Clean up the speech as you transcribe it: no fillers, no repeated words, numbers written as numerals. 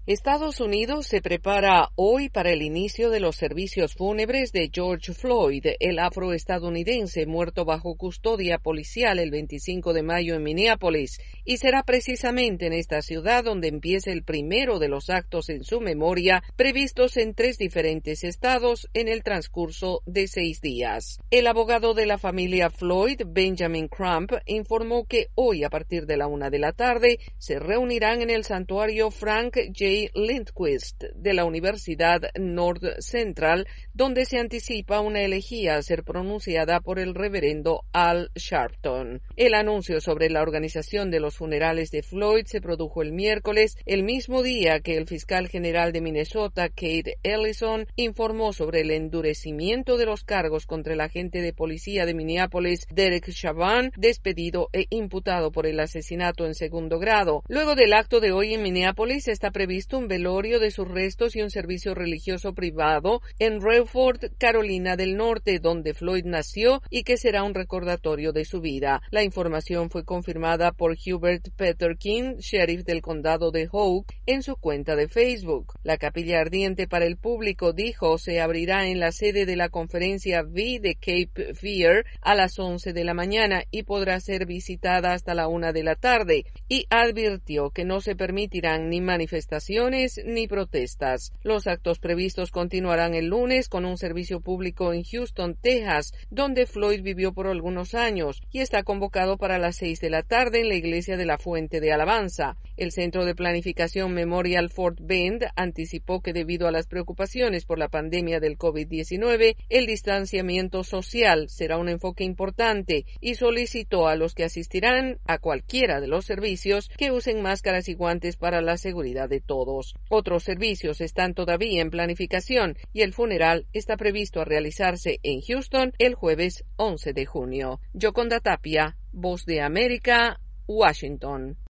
Estados Unidos se prepara hoy para el inicio de los servicios fúnebres de George Floyd, el afroestadounidense muerto bajo custodia policial el 25 de mayo en Minneapolis, y será precisamente en esta ciudad donde empieza el primero de los actos en su memoria previstos en 3 diferentes estados en el transcurso de 6 días. El abogado de la familia Floyd, Benjamin Crump, informó que hoy a partir de la 1 de la tarde se reunirán en el santuario Frank J. Lindquist de la Universidad North Central, donde se anticipa una elegía a ser pronunciada por el reverendo Al Sharpton. El anuncio sobre la organización de los funerales de Floyd se produjo el miércoles, el mismo día que el fiscal general de Minnesota, Kate Ellison, informó sobre el endurecimiento de los cargos contra el agente de policía de Minneapolis, Derek Chauvin, despedido e imputado por el asesinato en segundo grado. Luego del acto de hoy en Minneapolis está previsto un velorio de sus restos y un servicio religioso privado en Redford, Carolina del Norte, donde Floyd nació y que será un recordatorio de su vida. La información fue confirmada por Hubert Peterkin, sheriff del condado de Hope, en su cuenta de Facebook. La capilla ardiente para el público, dijo, se abrirá en la sede de la conferencia V de Cape Fear a las 11 de la mañana y podrá ser visitada hasta la 1 de la tarde, y advirtió que no se permitirán ni manifestaciones ni protestas. Los actos previstos continuarán el lunes con un servicio público en Houston, Texas, donde Floyd vivió por algunos años, y está convocado para las 6 de la tarde en la iglesia de la Fuente de Alabanza. El Centro de Planificación Memorial Fort Bend anticipó que debido a las preocupaciones por la pandemia del COVID-19, el distanciamiento social será un enfoque importante y solicitó a los que asistirán a cualquiera de los servicios que usen máscaras y guantes para la seguridad de todos. Otros servicios están todavía en planificación y el funeral está previsto a realizarse en Houston el jueves 11 de junio. Yoconda Tapia, Voz de América, Washington.